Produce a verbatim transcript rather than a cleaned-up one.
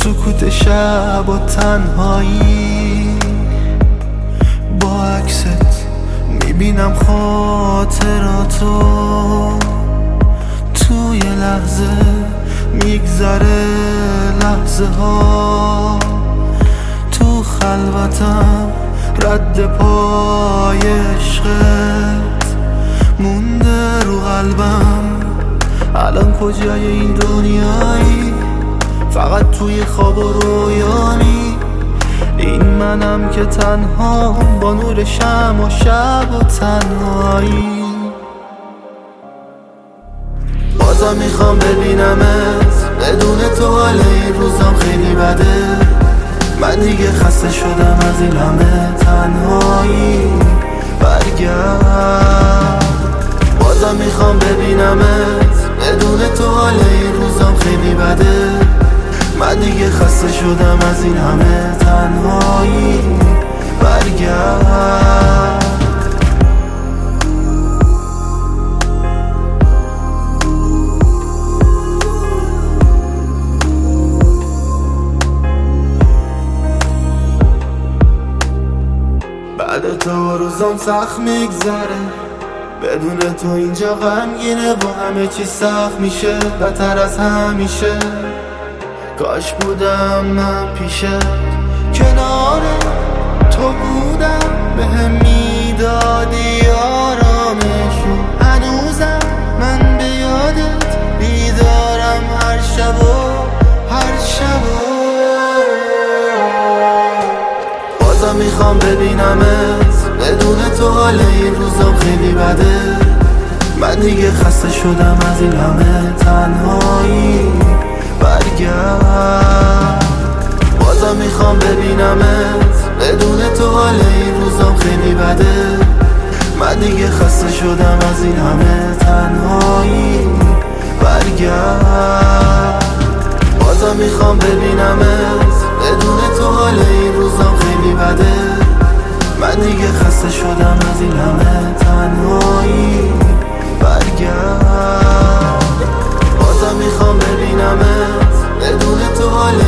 سکوت شب و تنهایی، با عکست میبینم خاطراتو. توی لحظه میگذره لحظه ها، تو خلوتم رد پای عشقت مونده رو قلبم. الان کجای این دنیایی؟ فقط توی خواب و رویانی. این منم که تنها با نور شمع و شب و تنهایی. بازم میخوام ببینمت، بدون تو حال این روزم خیلی بده. من دیگه خسته شدم از این همه تنهایی، برگرد. بازم میخوام ببینمت، بدون تو حال این روزم خیلی بده. من دیگه خسته شدم از این همه تنهایی، برگرد. بعد تو روزم سخت میگذره، بدون تو اینجا غمگینه و همه چی سخت میشه، بدتر از همیشه. کاش بودم من پیشه، کنار تو بودم، بهم میدادی آرامشو. هنوزم من به یادت بیدارم هر شب و هر شب و بازم میخوام ببینمت، بدون تو حال این روزم خیلی بده. من دیگه خسته شدم از این همه تنهایی، برگرد. بازم میخوام ببینمت، بدون تو حال این روزم خیلی بده. من دیگه خسته شدم از این همه تنهایی، برگرد. بازم میخوام ببینمت، بدون تو حال این روزم خیلی بده. من دیگه خسته شدم از این همه تنهایی، برگرد. بازم میخوام ببینمت، بدون تو حال